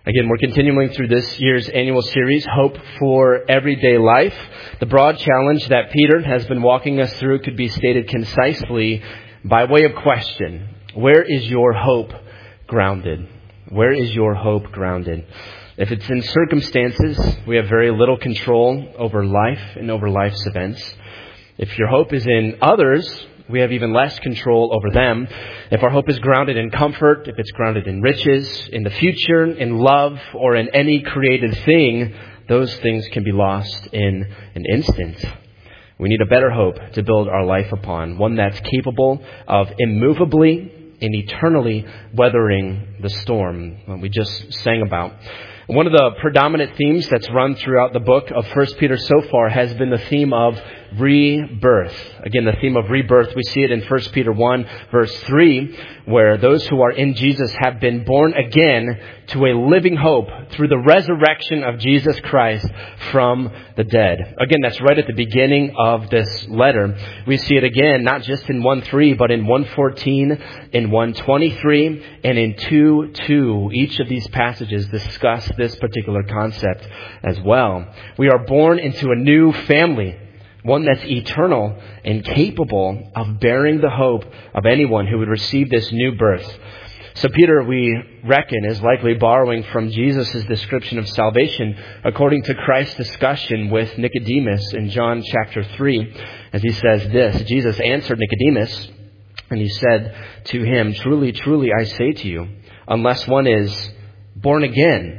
Again, we're continuing through this year's annual series, Hope for Everyday Life. The broad challenge that Peter has been walking us through could be stated concisely by way of question. Where is your hope grounded? Where is your hope grounded? If it's in circumstances, we have very little control over life and over life's events. If your hope is in others, we have even less control over them. If our hope is grounded in comfort, if it's grounded in riches, in the future, in love, or in any created thing, those things can be lost in an instant. We need a better hope to build our life upon, one that's capable of immovably and eternally weathering the storm we just sang about. One of the predominant themes that's run throughout the book of 1 Peter so far has been the theme of rebirth. Again, the theme of rebirth, we see it in 1 Peter 1, verse 3, where those who are in Jesus have been born again to a living hope through the resurrection of Jesus Christ from the dead. Again, that's right at the beginning of this letter. We see it again, not just in 1:3, but in 1:14, in 1:23, and in 2:2. Each of these passages discuss this particular concept as well. We are born into a new family, one that's eternal and capable of bearing the hope of anyone who would receive this new birth. So Peter, we reckon, is likely borrowing from Jesus' description of salvation according to Christ's discussion with Nicodemus in John chapter 3, as he says this: Jesus answered Nicodemus, and he said to him, "Truly, truly, I say to you, unless one is born again,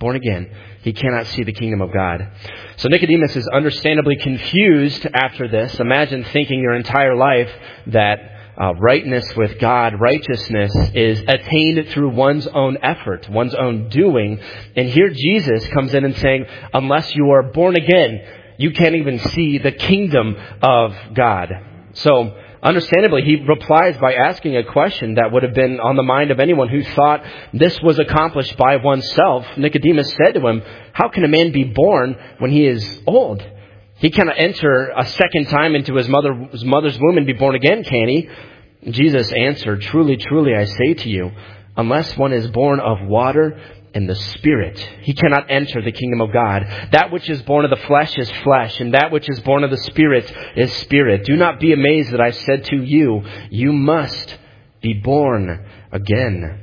he cannot see the kingdom of God." So Nicodemus is understandably confused after this. Imagine thinking your entire life that rightness with God, righteousness, is attained through one's own effort, one's own doing. And here Jesus comes in and saying, unless you are born again, you can't even see the kingdom of God. So understandably, he replies by asking a question that would have been on the mind of anyone who thought this was accomplished by oneself. Nicodemus said to him, "How can a man be born when he is old? He cannot enter a second time into his mother's womb and be born again, can he?" Jesus answered, "Truly, truly, I say to you, unless one is born of water and the Spirit, he cannot enter the kingdom of God. That which is born of the flesh is flesh, and that which is born of the Spirit is spirit. Do not be amazed that I said to you, you must be born again."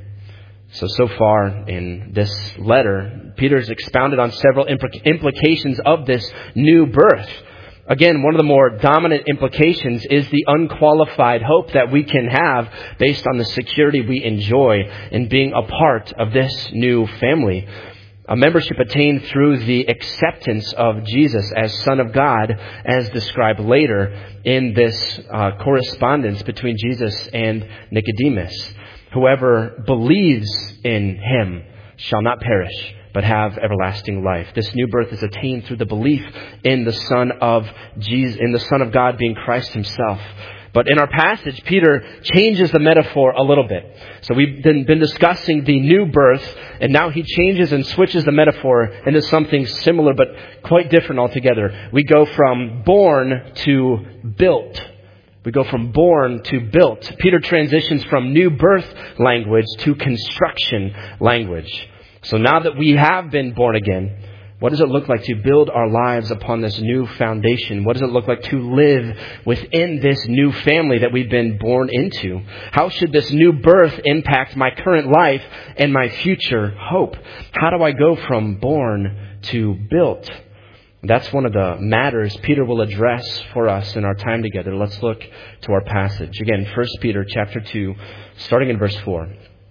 So far in this letter, Peter's expounded on several implications of this new birth. Again, one of the more dominant implications is the unqualified hope that we can have based on the security we enjoy in being a part of this new family. A membership attained through the acceptance of Jesus as Son of God, as described later in this correspondence between Jesus and Nicodemus. Whoever believes in him shall not perish, but have everlasting life. This new birth is attained through the belief in the Son of Jesus, in the Son of God being Christ himself. But in our passage, Peter changes the metaphor a little bit. So we've been discussing the new birth, and now he changes and switches the metaphor into something similar but quite different altogether. We go from born to built. We go from born to built. Peter transitions from new birth language to construction language. So now that we have been born again, what does it look like to build our lives upon this new foundation? What does it look like to live within this new family that we've been born into? How should this new birth impact my current life and my future hope? How do I go from born to built? That's one of the matters Peter will address for us in our time together. Let's look to our passage. Again, 1 Peter chapter 2, starting in verse 4.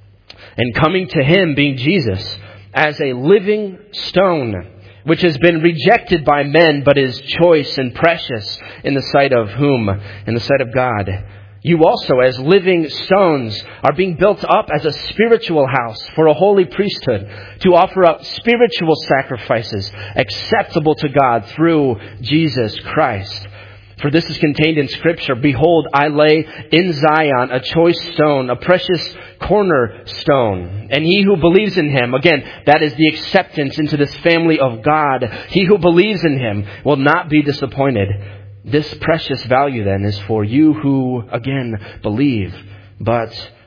"And coming to him, being Jesus, as a living stone, which has been rejected by men, but is choice and precious in the sight of whom? In the sight of God. You also, as living stones, are being built up as a spiritual house for a holy priesthood, to offer up spiritual sacrifices acceptable to God through Jesus Christ. For this is contained in Scripture, behold, I lay in Zion a choice stone, a precious cornerstone. And he who believes in him," again, that is the acceptance into this family of God, "he who believes in him will not be disappointed. This precious value then is for you who, again, believe, but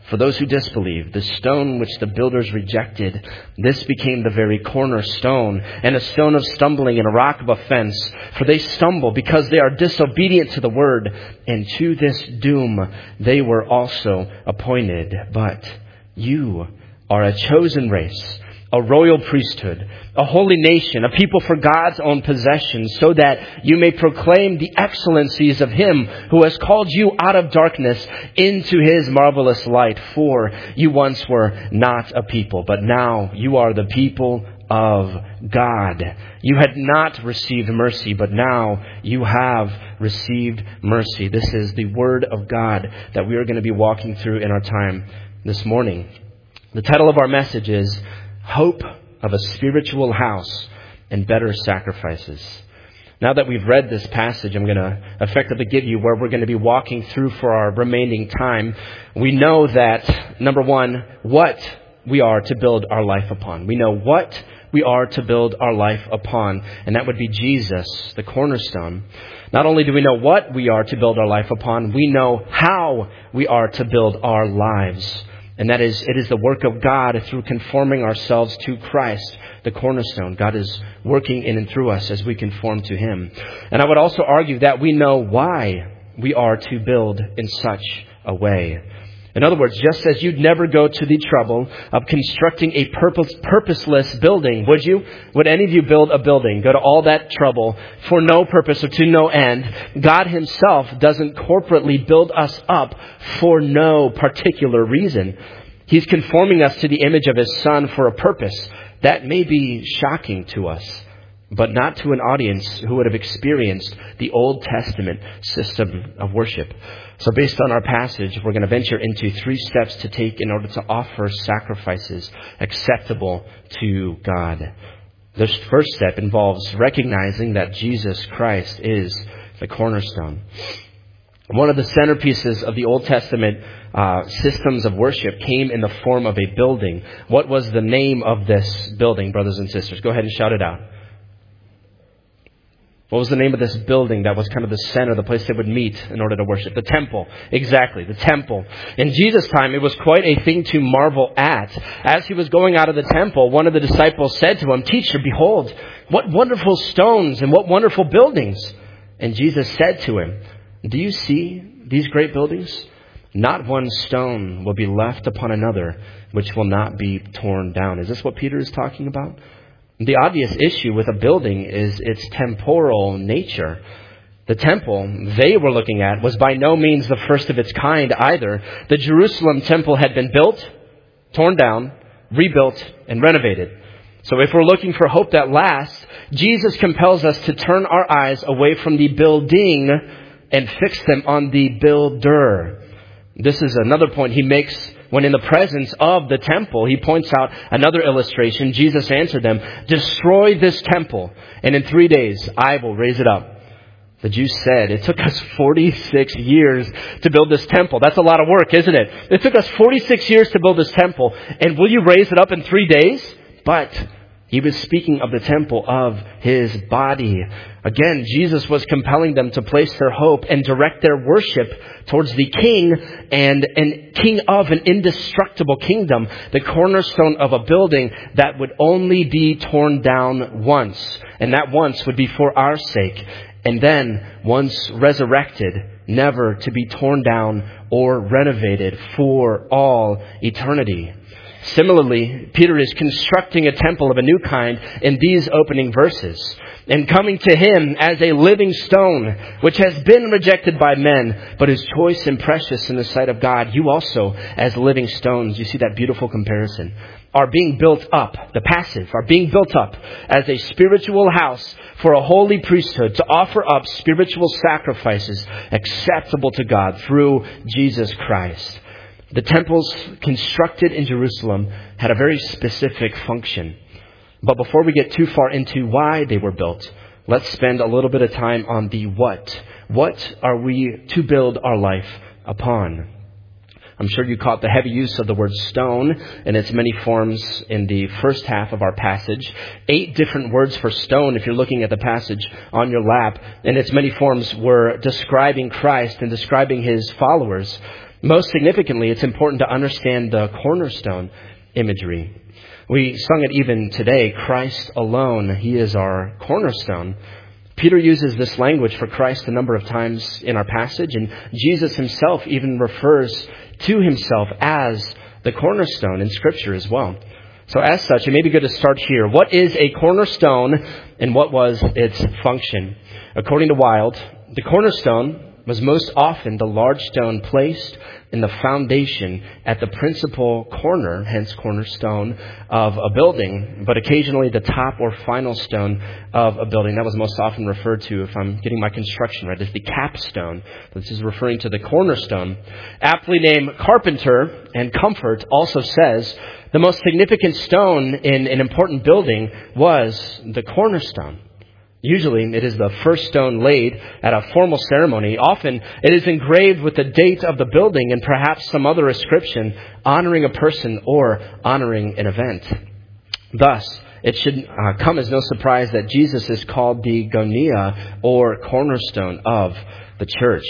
For those who disbelieve, the stone which the builders rejected, this became the very cornerstone, and a stone of stumbling and a rock of offense. For they stumble because they are disobedient to the word, and to this doom they were also appointed. But you are a chosen race, a royal priesthood, a holy nation, a people for God's own possession, so that you may proclaim the excellencies of Him who has called you out of darkness into His marvelous light. For you once were not a people, but now you are the people of God. You had not received mercy, but now you have received mercy. This is the Word of God that we are going to be walking through in our time this morning. The title of our message is Hope of a Spiritual House and Better Sacrifices. Now that we've read this passage, I'm going to effectively give you where we're going to be walking through for our remaining time. We know that, number one, what we are to build our life upon. We know what we are to build our life upon, and that would be Jesus, the cornerstone. Not only do we know what we are to build our life upon, we know how we are to build our lives. And that is, it is the work of God through conforming ourselves to Christ, the cornerstone. God is working in and through us as we conform to Him. And I would also argue that we know why we are to build in such a way. In other words, just as you'd never go to the trouble of constructing a purposeless building, would you? Would any of you build a building, go to all that trouble for no purpose or to no end? God Himself doesn't corporately build us up for no particular reason. He's conforming us to the image of His Son for a purpose. That may be shocking to us, but not to an audience who would have experienced the Old Testament system of worship. So based on our passage, we're going to venture into 3 steps to take in order to offer sacrifices acceptable to God. The first step involves recognizing that Jesus Christ is the cornerstone. One of the centerpieces of the Old Testament systems of worship came in the form of a building. What was the name of this building, brothers and sisters? Go ahead and shout it out. What was the name of this building that was kind of the center, the place they would meet in order to worship? The temple. Exactly, the temple. In Jesus' time, it was quite a thing to marvel at. As He was going out of the temple, one of the disciples said to Him, "Teacher, behold, what wonderful stones and what wonderful buildings." And Jesus said to him, "Do you see these great buildings? Not one stone will be left upon another, which will not be torn down." Is this what Peter is talking about? The obvious issue with a building is its temporal nature. The temple they were looking at was by no means the first of its kind either. The Jerusalem temple had been built, torn down, rebuilt, and renovated. So if we're looking for hope that lasts, Jesus compels us to turn our eyes away from the building and fix them on the builder. This is another point He makes when in the presence of the temple. He points out another illustration. Jesus answered them, "Destroy this temple, and in 3 days I will raise it up." The Jews said, "It took us 46 years to build this temple." That's a lot of work, isn't it? It took us 46 years to build this temple, and will you raise it up in 3 days? But He was speaking of the temple of His body. Again, Jesus was compelling them to place their hope and direct their worship towards the King and King of an indestructible kingdom, the cornerstone of a building that would only be torn down once. And that once would be for our sake. And then, once resurrected, never to be torn down or renovated for all eternity. Similarly, Peter is constructing a temple of a new kind in these opening verses. And coming to Him as a living stone, which has been rejected by men, but is choice and precious in the sight of God. You also, as living stones, you see that beautiful comparison, are being built up, the passive, are being built up as a spiritual house for a holy priesthood to offer up spiritual sacrifices acceptable to God through Jesus Christ. The temples constructed in Jerusalem had a very specific function. But before we get too far into why they were built, let's spend a little bit of time on the what. What are we to build our life upon? I'm sure you caught the heavy use of the word stone in its many forms in the first half of our passage. 8 different words for stone, if you're looking at the passage on your lap. And its many forms were describing Christ and describing His followers. Most significantly, it's important to understand the cornerstone imagery. We sung it even today, Christ alone, He is our cornerstone. Peter uses this language for Christ a number of times in our passage, and Jesus himself even refers to himself as the cornerstone in Scripture as well. So as such, it may be good to start here. What is a cornerstone and what was its function? According to Wilde, the cornerstone was most often the large stone placed in the foundation at the principal corner, hence cornerstone, of a building, but occasionally the top or final stone of a building. That was most often referred to, if I'm getting my construction right, as the capstone. This is referring to the cornerstone. Aptly named Carpenter and Comfort also says the most significant stone in an important building was the cornerstone. Usually, it is the first stone laid at a formal ceremony. Often, it is engraved with the date of the building and perhaps some other inscription honoring a person or honoring an event. Thus, it should come as no surprise that Jesus is called the gonia, or cornerstone of the church.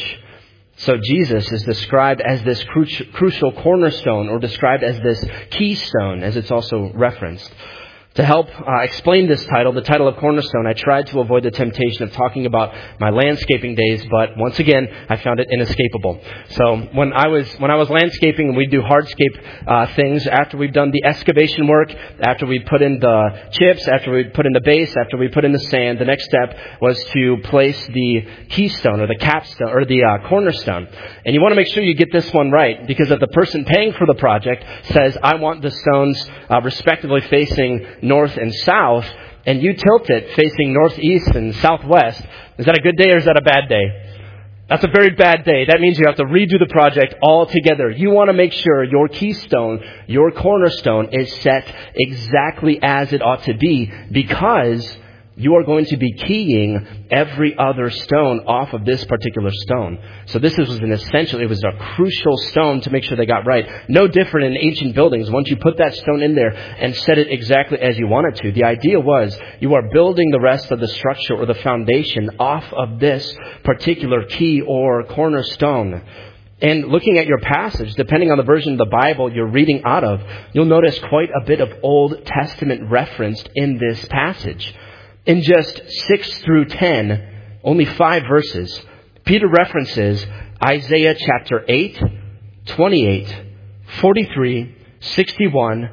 So Jesus is described as this crucial cornerstone, or described as this keystone, as it's also referenced. To help explain this title, the title of Cornerstone, I tried to avoid the temptation of talking about my landscaping days, but once again, I found it inescapable. So when I was landscaping and we do hardscape things, after we've done the excavation work, after we put in the chips, after we put in the base, after we put in the sand, the next step was to place the keystone or the capstone or the cornerstone. And you want to make sure you get this one right, because if the person paying for the project says, I want the stones respectively facing north and south, and you tilt it facing northeast and southwest, is that a good day or is that a bad day? That's a very bad day. That means you have to redo the project altogether. You want to make sure your keystone, your cornerstone, is set exactly as it ought to be, because you are going to be keying every other stone off of this particular stone. So this was it was a crucial stone to make sure they got right. No different in ancient buildings. Once you put that stone in there and set it exactly as you want it to, the idea was you are building the rest of the structure or the foundation off of this particular key or cornerstone. And looking at your passage, depending on the version of the Bible you're reading out of, you'll notice quite a bit of Old Testament referenced in this passage. In just 6 through 10, only 5 verses, Peter references Isaiah chapter 8, 28, 43, 61,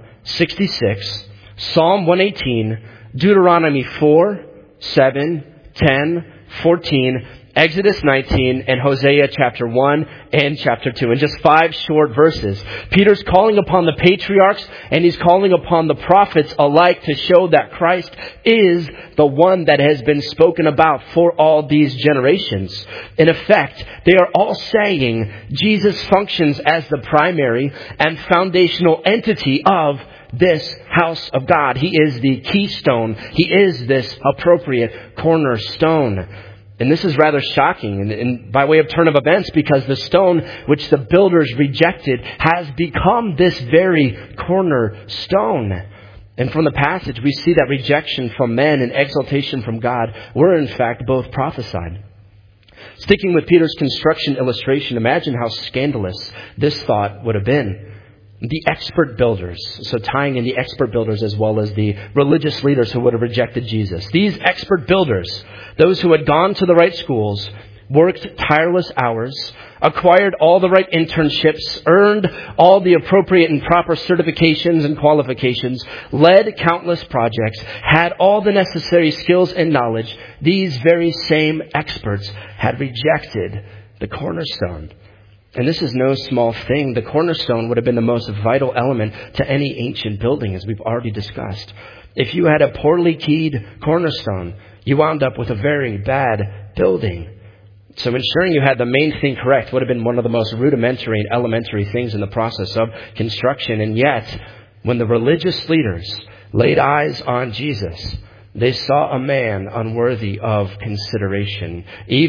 66, Psalm 118, Deuteronomy 4, 7, 10, 14, Exodus 19, and Hosea chapter 1 and chapter 2. In just 5 short verses, Peter's calling upon the patriarchs and he's calling upon the prophets alike to show that Christ is the one that has been spoken about for all these generations. In effect, they are all saying Jesus functions as the primary and foundational entity of this house of God. He is the keystone. He is this appropriate cornerstone. And this is rather shocking and by way of turn of events, because the stone which the builders rejected has become this very cornerstone. And from the passage, we see that rejection from men and exaltation from God were in fact both prophesied. Sticking with Peter's construction illustration, imagine how scandalous this thought would have been. The expert builders, so tying in the expert builders as well as the religious leaders who would have rejected Jesus. These expert builders, those who had gone to the right schools, worked tireless hours, acquired all the right internships, earned all the appropriate and proper certifications and qualifications, led countless projects, had all the necessary skills and knowledge. These very same experts had rejected the cornerstone. And this is no small thing. The cornerstone would have been the most vital element to any ancient building, as we've already discussed. If you had a poorly keyed cornerstone, you wound up with a very bad building. So ensuring you had the main thing correct would have been one of the most rudimentary and elementary things in the process of construction. And yet, when the religious leaders laid eyes on Jesus, they saw a man unworthy of consideration,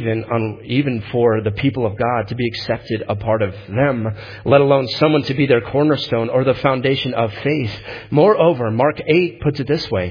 even for the people of God to be accepted a part of them, let alone someone to be their cornerstone or the foundation of faith. Moreover, Mark 8 puts it this way: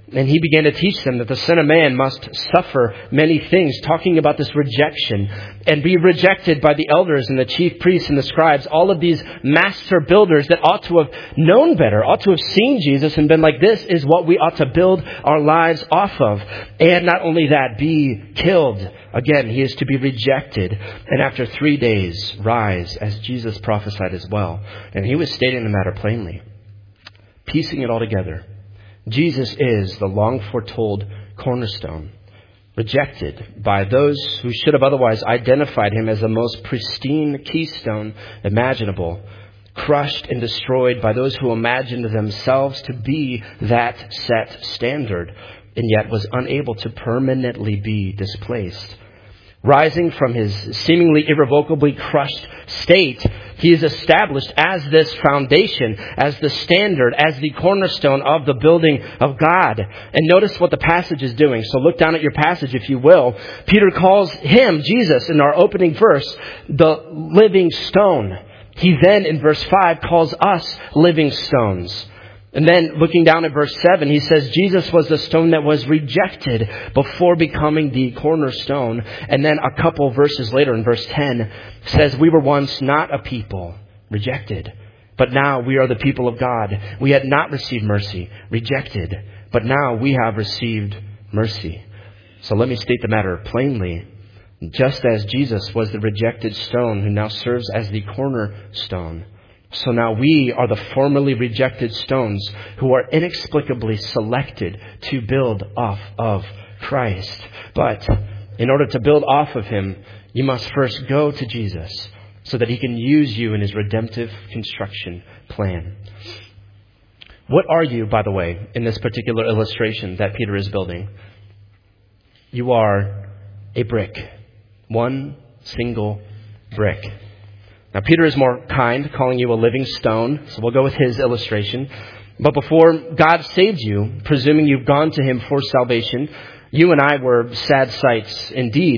And he began to teach them that the Son of Man must suffer many things, talking about this rejection and be rejected by the elders and the chief priests and the scribes, all of these master builders that ought to have known better, ought to have seen Jesus and been like, this is what we ought to build our lives off of. And not only that, be killed. Again, he is to be rejected. And after 3 days, rise, as Jesus prophesied as well. And he was stating the matter plainly, piecing it all together. Jesus is the long foretold cornerstone, rejected by those who should have otherwise identified him as the most pristine keystone imaginable, crushed and destroyed by those who imagined themselves to be that set standard, and yet was unable to permanently be displaced. Rising from his seemingly irrevocably crushed state, he is established as this foundation, as the standard, as the cornerstone of the building of God. And notice what the passage is doing. So look down at your passage, if you will. Peter calls him, Jesus, in our opening verse, the living stone. He then, in verse 5, calls us living stones. And then looking down at verse 7, he says Jesus was the stone that was rejected before becoming the cornerstone. And then a couple verses later in verse 10 says we were once not a people, rejected, but now we are the people of God. We had not received mercy, rejected, but now we have received mercy. So let me state the matter plainly. Just as Jesus was the rejected stone who now serves as the cornerstone, so now we are the formerly rejected stones who are inexplicably selected to build off of Christ. But in order to build off of him, you must first go to Jesus so that he can use you in his redemptive construction plan. What are you, by the way, in this particular illustration that Peter is building? You are a brick. One single brick. Now, Peter is more kind, calling you a living stone, so we'll go with his illustration. But before God saved you, presuming you've gone to him for salvation, you and I were sad sights indeed,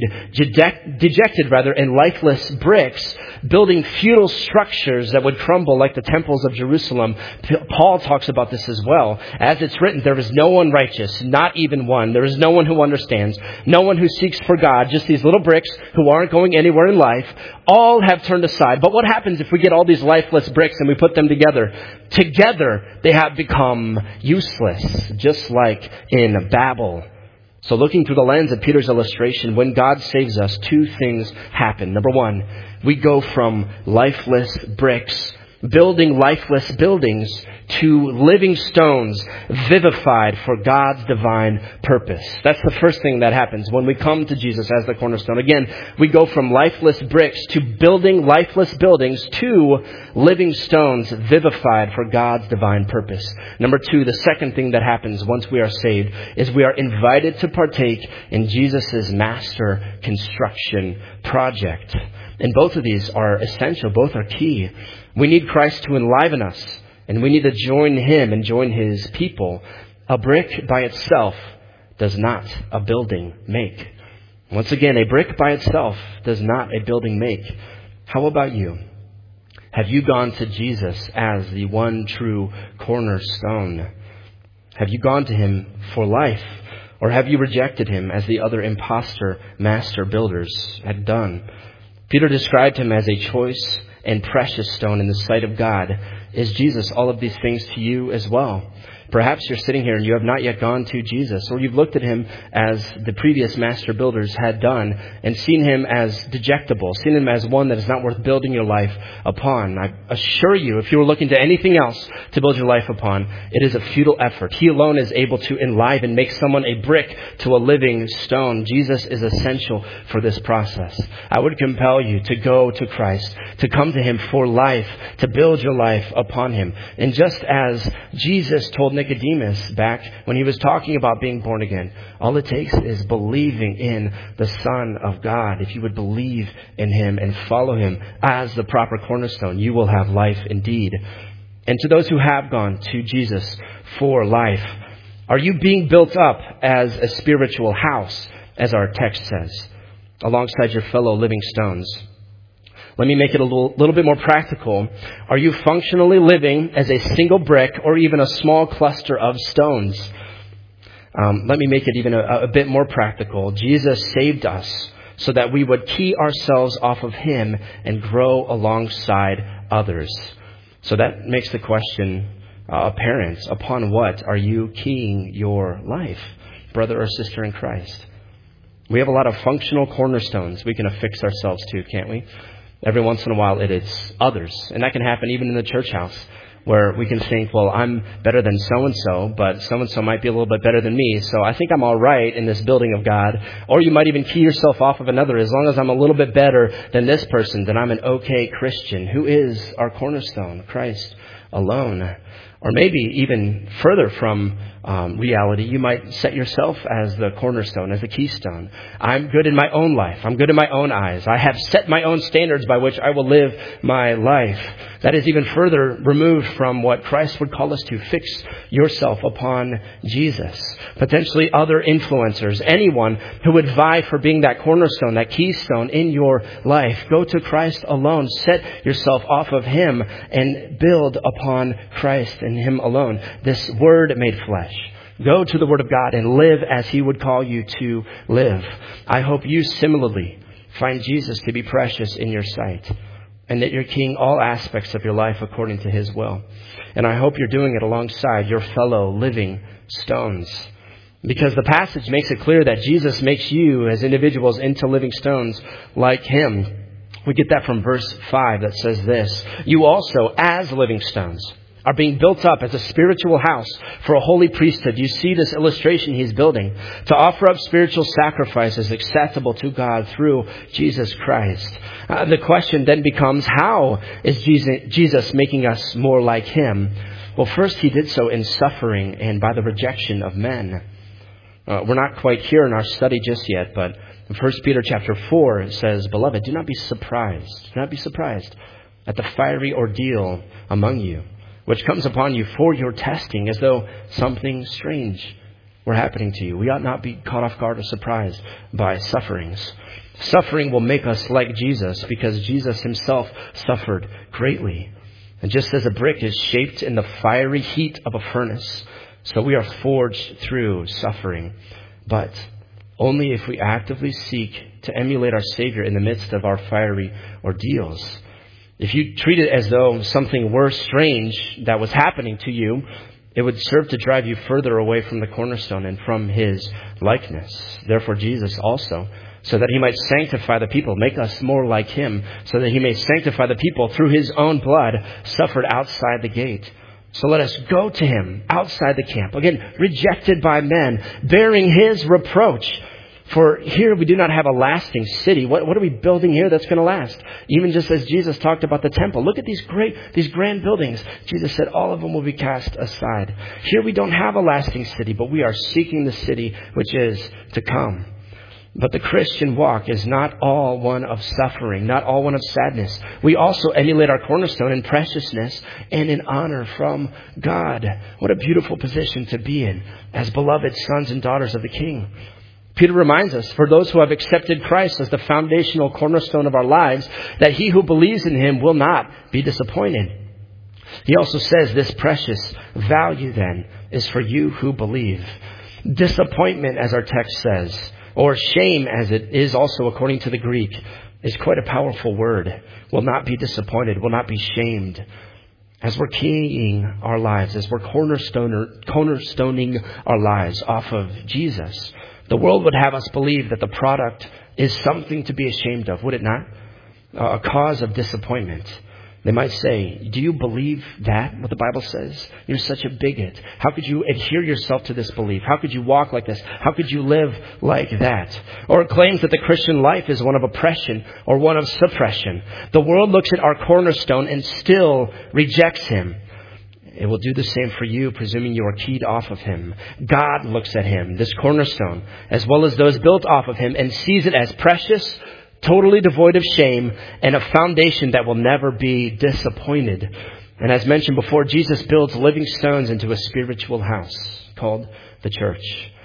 dejected and lifeless bricks, building futile structures that would crumble like the temples of Jerusalem. Paul talks about this as well. As it's written, there is no one righteous, not even one. There is no one who understands, no one who seeks for God, just these little bricks who aren't going anywhere in life. All have turned aside. But what happens if we get all these lifeless bricks and we put them together? Together, they have become useless, just like in Babel. So looking through the lens of Peter's illustration, when God saves us, two things happen. Number one, we go from lifeless bricks, building lifeless buildings, to living stones vivified for God's divine purpose. That's the first thing that happens when we come to Jesus as the cornerstone. Again, we go from lifeless bricks to building lifeless buildings to living stones vivified for God's divine purpose. Number two, the second thing that happens once we are saved is we are invited to partake in Jesus' master construction project. And both of these are essential. Both are key. We need Christ to enliven us, and we need to join him and join his people. A brick by itself does not a building make. Once again, a brick by itself does not a building make. How about you? Have you gone to Jesus as the one true cornerstone? Have you gone to him for life? Or have you rejected him as the other imposter master builders had done? Peter described him as a choice and precious stone in the sight of God. Is Jesus all of these things to you as well? Perhaps you're sitting here and you have not yet gone to Jesus, or you've looked at him as the previous master builders had done and seen him as dejectable, seen him as one that is not worth building your life upon. I assure you, if you were looking to anything else to build your life upon, it is a futile effort. He alone is able to enliven, make someone a brick to a living stone. Jesus is essential for this process. I would compel you to go to Christ, to come to him for life, to build your life upon him. And just as Jesus told Nicodemus back when he was talking about being born again, all it takes is believing in the Son of God. If you would believe in him and follow him as the proper cornerstone, you will have life indeed. And to those who have gone to Jesus for life, are you being built up as a spiritual house, as our text says, alongside your fellow living stones? Let me make it a little bit more practical. Are you functionally living as a single brick or even a small cluster of stones? Let me make it even a bit more practical. Jesus saved us so that we would key ourselves off of him and grow alongside others. So that makes the question apparent. Upon what are you keying your life, brother or sister in Christ? We have a lot of functional cornerstones we can affix ourselves to, can't we? Every once in a while it is others. And that can happen even in the church house, where we can think, well, I'm better than so-and-so, but so-and-so might be a little bit better than me, so I think I'm all right in this building of God. Or you might even key yourself off of another. As long as I'm a little bit better than this person, then I'm an okay Christian. Who is our cornerstone? Christ alone. Or maybe even further from reality, you might set yourself as the cornerstone, as the keystone. I'm good in my own life. I'm good in my own eyes. I have set my own standards by which I will live my life. That is even further removed from what Christ would call us to. Fix yourself upon Jesus. Potentially other influencers, anyone who would vie for being that cornerstone, that keystone in your life. Go to Christ alone. Set yourself off of him and build upon Christ and him alone. This word made flesh. Go to the Word of God and live as he would call you to live. I hope you similarly find Jesus to be precious in your sight, and that you're keying all aspects of your life according to his will. And I hope you're doing it alongside your fellow living stones. Because the passage makes it clear that Jesus makes you as individuals into living stones like him. We get that from verse 5 that says this: you also, as living stones, are being built up as a spiritual house for a holy priesthood. You see this illustration he's building to offer up spiritual sacrifices acceptable to God through Jesus Christ. The question then becomes, how is Jesus making us more like him? Well, first he did so in suffering and by the rejection of men. We're not quite here in our study just yet, but in 1 Peter chapter 4 it says, "Beloved, do not be surprised. Do not be surprised at the fiery ordeal among you, which comes upon you for your testing, as though something strange were happening to you." We ought not be caught off guard or surprised by sufferings. Suffering will make us like Jesus, because Jesus himself suffered greatly. And just as a brick is shaped in the fiery heat of a furnace, so we are forged through suffering. But only if we actively seek to emulate our Savior in the midst of our fiery ordeals. If you treat it as though something were strange that was happening to you, it would serve to drive you further away from the cornerstone and from his likeness. Therefore, Jesus also, so that he might sanctify the people, make us more like him, so that he may sanctify the people through his own blood, suffered outside the gate. So let us go to him outside the camp, again, rejected by men, bearing his reproach. For here we do not have a lasting city. What are we building here that's going to last? Even just as Jesus talked about the temple. Look at these grand buildings. Jesus said all of them will be cast aside. Here we don't have a lasting city, but we are seeking the city which is to come. But the Christian walk is not all one of suffering, not all one of sadness. We also emulate our cornerstone in preciousness and in honor from God. What a beautiful position to be in as beloved sons and daughters of the King. Peter reminds us, for those who have accepted Christ as the foundational cornerstone of our lives, that he who believes in him will not be disappointed. He also says this precious value then is for you who believe. Disappointment, as our text says, or shame as it is also according to the Greek, is quite a powerful word. Will not be disappointed, will not be shamed. As we're keying our lives, as we're cornerstoning our lives off of Jesus, the world would have us believe that the product is something to be ashamed of, would it not? A cause of disappointment. They might say, do you believe that, what the Bible says? You're such a bigot. How could you adhere yourself to this belief? How could you walk like this? How could you live like that? Or it claims that the Christian life is one of oppression or one of suppression. The world looks at our cornerstone and still rejects him. It will do the same for you, presuming you are keyed off of him. God looks at him, this cornerstone, as well as those built off of him, and sees it as precious, totally devoid of shame, and a foundation that will never be disappointed. And as mentioned before, Jesus builds living stones into a spiritual house called the church.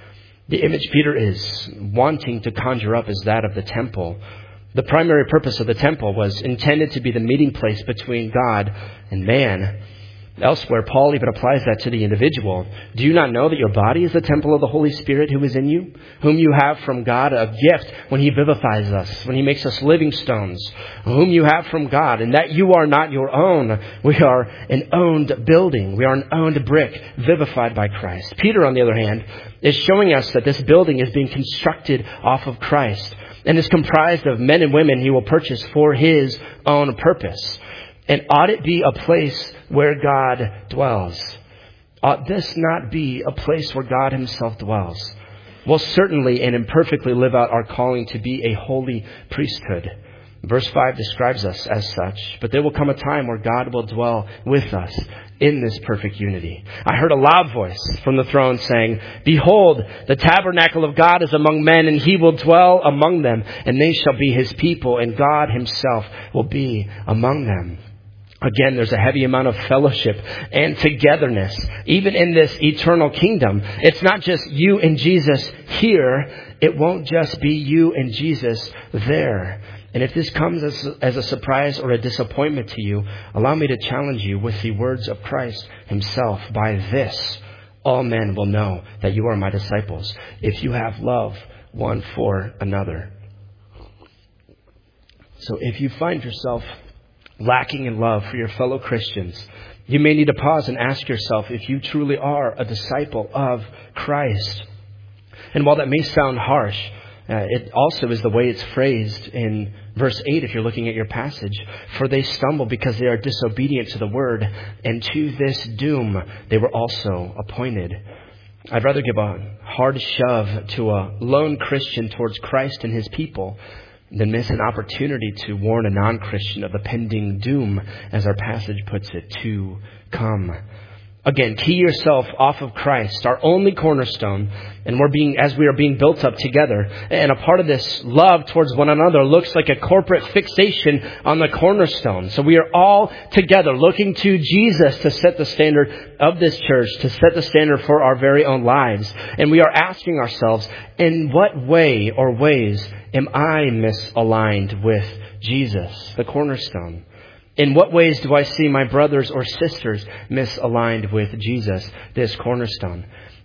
The image Peter is wanting to conjure up is that of the temple. The primary purpose of the temple was intended to be the meeting place between God and man. Elsewhere, Paul even applies that to the individual. Do you not know that your body is the temple of the Holy Spirit who is in you, whom you have from God, a gift when he vivifies us, when he makes us living stones, whom you have from God, and that you are not your own. We are an owned building. We are an owned brick, vivified by Christ. Peter, on the other hand, is showing us that this building is being constructed off of Christ and is comprised of men and women he will purchase for his own purpose. And ought it be a place where God dwells? Ought this not be a place where God himself dwells? We'll certainly and imperfectly live out our calling to be a holy priesthood. Verse 5 describes us as such, but there will come a time where God will dwell with us in this perfect unity. I heard a loud voice from the throne saying, "Behold, the tabernacle of God is among men, and he will dwell among them, and they shall be his people, and God himself will be among them." Again, there's a heavy amount of fellowship and togetherness, even in this eternal kingdom. It's not just you and Jesus here. It won't just be you and Jesus there. And if this comes as a surprise or a disappointment to you, allow me to challenge you with the words of Christ himself. By this, all men will know that you are my disciples, if you have love one for another. So if you find yourself lacking in love for your fellow Christians, you may need to pause and ask yourself if you truly are a disciple of Christ. And while that may sound harsh, it also is the way it's phrased in verse 8 if you're looking at your passage. For they stumble because they are disobedient to the word, and to this doom they were also appointed. I'd rather give a hard shove to a lone Christian towards Christ and his people than miss an opportunity to warn a non-Christian of the pending doom, as our passage puts it, to come. Again, key yourself off of Christ, our only cornerstone, and as we are being built up together. And a part of this love towards one another looks like a corporate fixation on the cornerstone. So we are all together looking to Jesus to set the standard of this church, to set the standard for our very own lives. And we are asking ourselves, in what way or ways am I misaligned with Jesus, the cornerstone? In what ways do I see my brothers or sisters misaligned with Jesus, this cornerstone?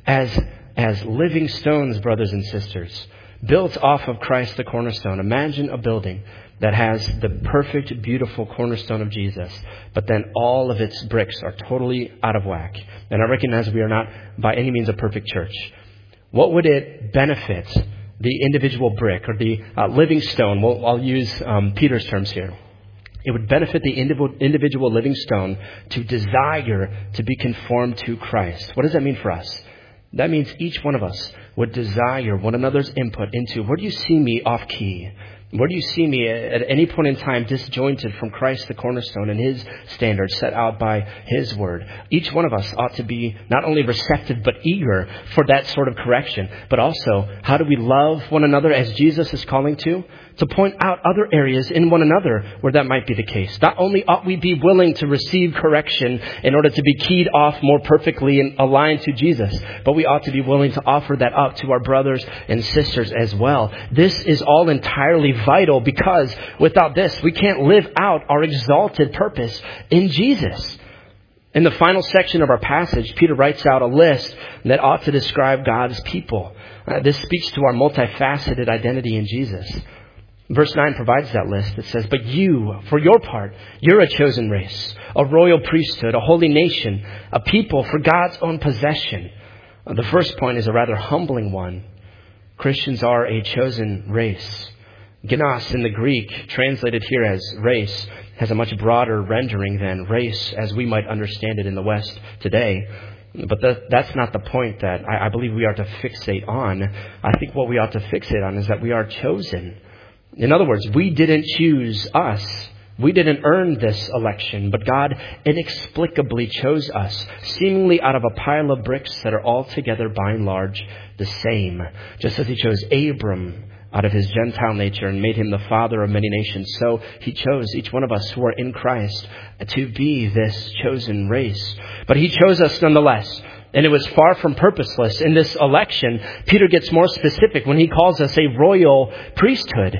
As living stones, brothers and sisters, built off of Christ, the cornerstone. Imagine a building that has the perfect, beautiful cornerstone of Jesus, but then all of its bricks are totally out of whack. And I recognize we are not by any means a perfect church. What would it benefit the individual brick or the living stone? Well, I'll use Peter's terms here. It would benefit the individual living stone to desire to be conformed to Christ. What does that mean for us? That means each one of us would desire one another's input into, where do you see me off key? Where do you see me at any point in time disjointed from Christ, the cornerstone, and his standards set out by his word? Each one of us ought to be not only receptive but eager for that sort of correction, but also, how do we love one another as Jesus is calling to point out other areas in one another where that might be the case. Not only ought we be willing to receive correction in order to be keyed off more perfectly and aligned to Jesus, but we ought to be willing to offer that up to our brothers and sisters as well. This is all entirely vital, because without this, we can't live out our exalted purpose in Jesus. In the final section of our passage, Peter writes out a list that ought to describe God's people. This speaks to our multifaceted identity in Jesus. Verse 9 provides that list. It says, "But you, for your part, you're a chosen race, a royal priesthood, a holy nation, a people for God's own possession." The first point is a rather humbling one. Christians are a chosen race. Genos in the Greek, translated here as race, has a much broader rendering than race as we might understand it in the West today. But that's not the point that I believe we are to fixate on. I think what we ought to fixate on is that we are chosen. In other words, we didn't choose us. We didn't earn this election, but God inexplicably chose us, seemingly out of a pile of bricks that are altogether, by and large, the same. Just as he chose Abram out of his Gentile nature and made him the father of many nations, so he chose each one of us who are in Christ to be this chosen race. But he chose us nonetheless. And it was far from purposeless. In this election, Peter gets more specific when he calls us a royal priesthood.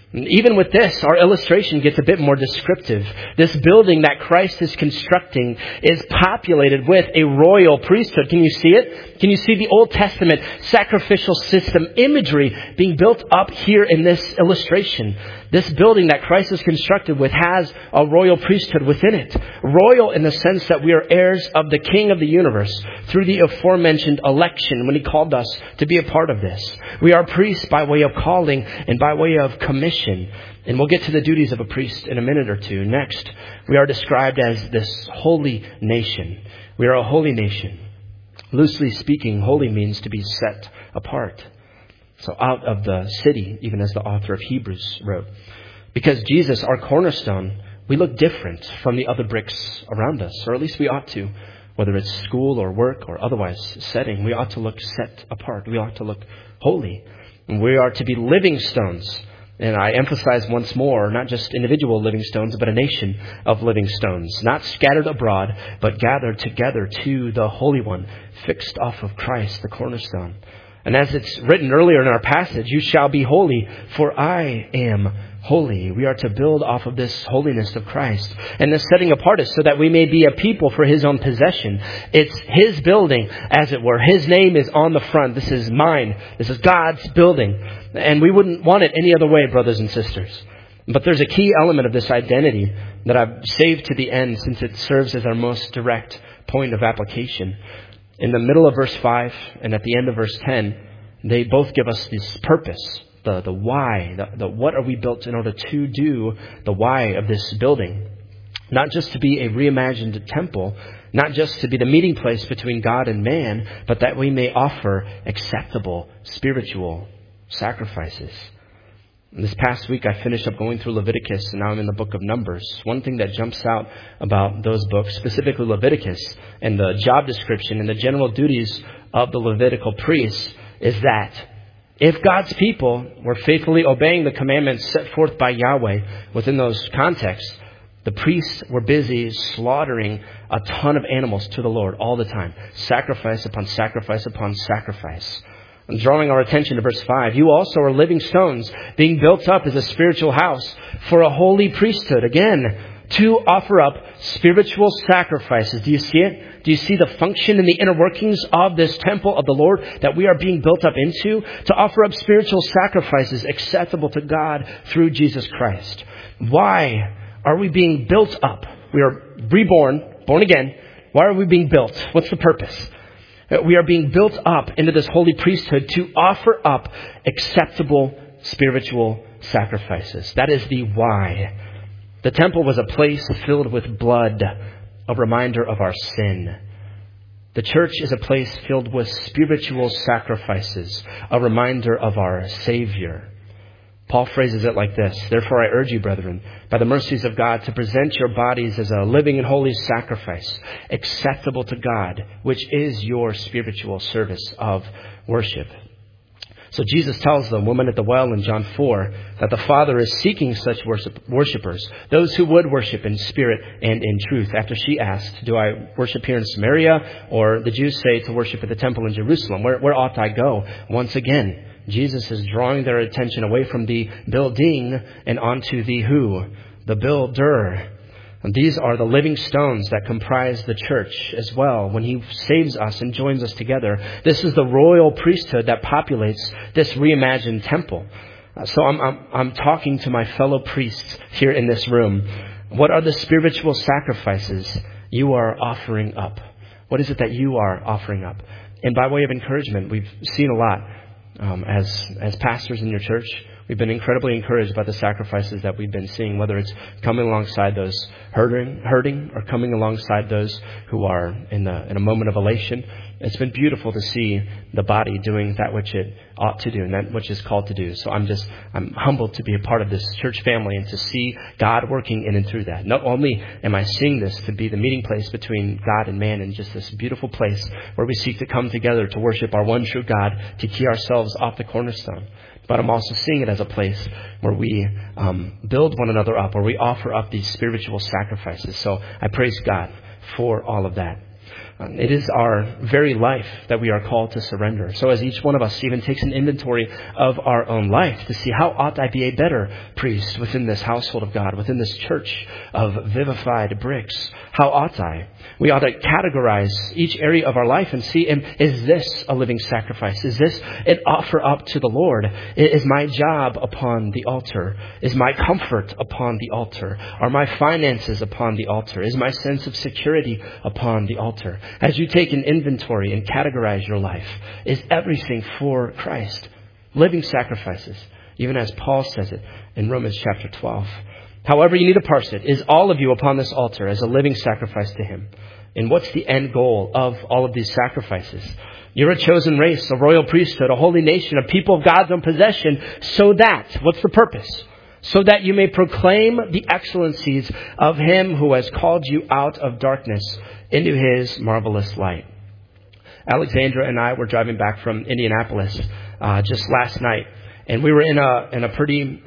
Even with this, our illustration gets a bit more descriptive. This building that Christ is constructing is populated with a royal priesthood. Can you see it? Can you see the Old Testament sacrificial system imagery being built up here in this illustration? This building that Christ is constructed with has a royal priesthood within it. Royal in the sense that we are heirs of the King of the universe through the aforementioned election when He called us to be a part of this. We are priests by way of calling and by way of commission. And we'll get to the duties of a priest in a minute or two. Next, we are described as this holy nation. We are a holy nation. Loosely speaking, holy means to be set apart. So out of the city, even as the author of Hebrews wrote. Because Jesus, our cornerstone, we look different from the other bricks around us, or at least we ought to. Whether it's school or work or otherwise setting, we ought to look set apart. We ought to look holy. And we are to be living stones. And I emphasize once more, not just individual living stones, but a nation of living stones. Not scattered abroad, but gathered together to the Holy One, fixed off of Christ, the cornerstone. And as it's written earlier in our passage, you shall be holy, for I am holy. We are to build off of this holiness of Christ. And this setting apart is so that we may be a people for His own possession. It's His building, as it were. His name is on the front. This is mine. This is God's building. And we wouldn't want it any other way, brothers and sisters. But there's a key element of this identity that I've saved to the end since it serves as our most direct point of application. In the middle of verse 5 and at the end of verse 10, they both give us this purpose, the why, the what are we built in order to do, the why of this building. Not just to be a reimagined temple, not just to be the meeting place between God and man, but that we may offer acceptable spiritual sacrifices. This past week, I finished up going through Leviticus, and now I'm in the book of Numbers. One thing that jumps out about those books, specifically Leviticus, and the job description and the general duties of the Levitical priests, is that if God's people were faithfully obeying the commandments set forth by Yahweh within those contexts, the priests were busy slaughtering a ton of animals to the Lord all the time. Sacrifice upon sacrifice upon sacrifice. And drawing our attention to verse 5, you also are living stones being built up as a spiritual house for a holy priesthood. Again, to offer up spiritual sacrifices. Do you see it? Do you see the function and the inner workings of this temple of the Lord that we are being built up into? To offer up spiritual sacrifices acceptable to God through Jesus Christ. Why are we being built up? We are reborn, born again. Why are we being built? What's the purpose? We are being built up into this holy priesthood to offer up acceptable spiritual sacrifices. That is the why. The temple was a place filled with blood, a reminder of our sin. The church is a place filled with spiritual sacrifices, a reminder of our Savior. Paul phrases it like this: therefore I urge you, brethren, by the mercies of God, to present your bodies as a living and holy sacrifice, acceptable to God, which is your spiritual service of worship. So Jesus tells the woman at the well in John 4 that the Father is seeking such worshipers, those who would worship in spirit and in truth. After she asked, do I worship here in Samaria? Or the Jews say to worship at the temple in Jerusalem. Where ought I go? Once again, Jesus is drawing their attention away from the building and onto the who, the builder. And these are the living stones that comprise the church as well. When He saves us and joins us together, this is the royal priesthood that populates this reimagined temple. So I'm talking to my fellow priests here in this room. What are the spiritual sacrifices you are offering up? What is it that you are offering up? And by way of encouragement, we've seen a lot. As pastors in your church, we've been incredibly encouraged by the sacrifices that we've been seeing, whether it's coming alongside those hurting or coming alongside those who are in a moment of elation. It's been beautiful to see the body doing that which it ought to do and that which is called to do. So I'm humbled to be a part of this church family and to see God working in and through that. Not only am I seeing this to be the meeting place between God and man and just this beautiful place where we seek to come together to worship our one true God, to key ourselves off the cornerstone, but I'm also seeing it as a place where we build one another up, where we offer up these spiritual sacrifices. So I praise God for all of that. It is our very life that we are called to surrender. So as each one of us even takes an inventory of our own life to see how ought I be a better priest within this household of God, within this church of vivified bricks, how ought I? We ought to categorize each area of our life and see, is this a living sacrifice? Is this an offer up to the Lord? Is my job upon the altar? Is my comfort upon the altar? Are my finances upon the altar? Is my sense of security upon the altar? As you take an inventory and categorize your life, is everything for Christ? Living sacrifices, even as Paul says it in Romans chapter 12. However you need to parse it, is all of you upon this altar as a living sacrifice to Him? And what's the end goal of all of these sacrifices? You're a chosen race, a royal priesthood, a holy nation, a people of God's own possession, so that, what's the purpose? So that you may proclaim the excellencies of Him who has called you out of darkness into His marvelous light. Alexandra and I were driving back from Indianapolis just last night, and we were in a pretty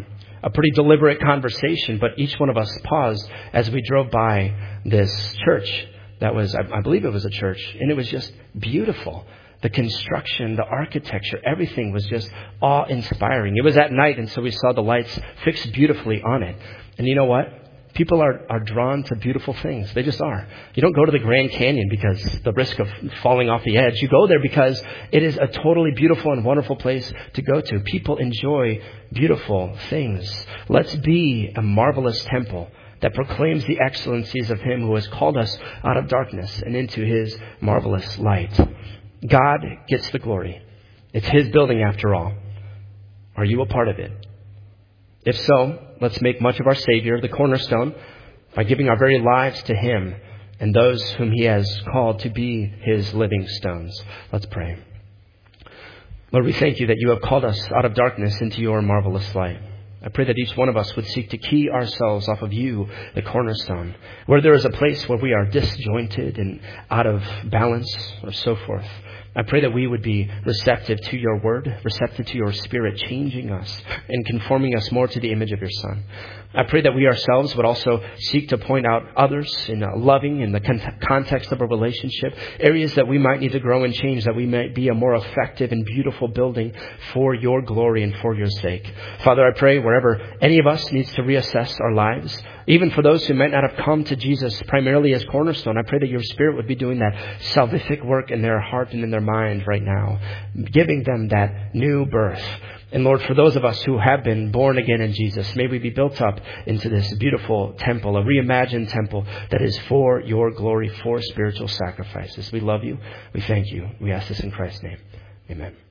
deliberate conversation, but each one of us paused as we drove by this church. That was, I believe it was a church, and it was just beautiful. The construction, the architecture, everything was just awe-inspiring. It was at night, and so we saw the lights fixed beautifully on it. And you know what? People are drawn to beautiful things. They just are. You don't go to the Grand Canyon because the risk of falling off the edge. You go there because it is a totally beautiful and wonderful place to go to. People enjoy beautiful things. Let's be a marvelous temple that proclaims the excellencies of Him who has called us out of darkness and into His marvelous light. God gets the glory. It's His building after all. Are you a part of it? If so, let's make much of our Savior, the cornerstone, by giving our very lives to Him and those whom He has called to be His living stones. Let's pray. Lord, we thank You that You have called us out of darkness into Your marvelous light. I pray that each one of us would seek to key ourselves off of You, the cornerstone, where there is a place where we are disjointed and out of balance or so forth. I pray that we would be receptive to Your word, receptive to Your Spirit, changing us and conforming us more to the image of Your Son. I pray that we ourselves would also seek to point out others in loving in the context of a relationship, areas that we might need to grow and change, that we might be a more effective and beautiful building for Your glory and for Your sake. Father, I pray wherever any of us needs to reassess our lives, even for those who might not have come to Jesus primarily as cornerstone, I pray that Your Spirit would be doing that salvific work in their heart and in their mind right now, giving them that new birth. And Lord, for those of us who have been born again in Jesus, may we be built up into this beautiful temple, a reimagined temple that is for Your glory, for spiritual sacrifices. We love You. We thank You. We ask this in Christ's name. Amen.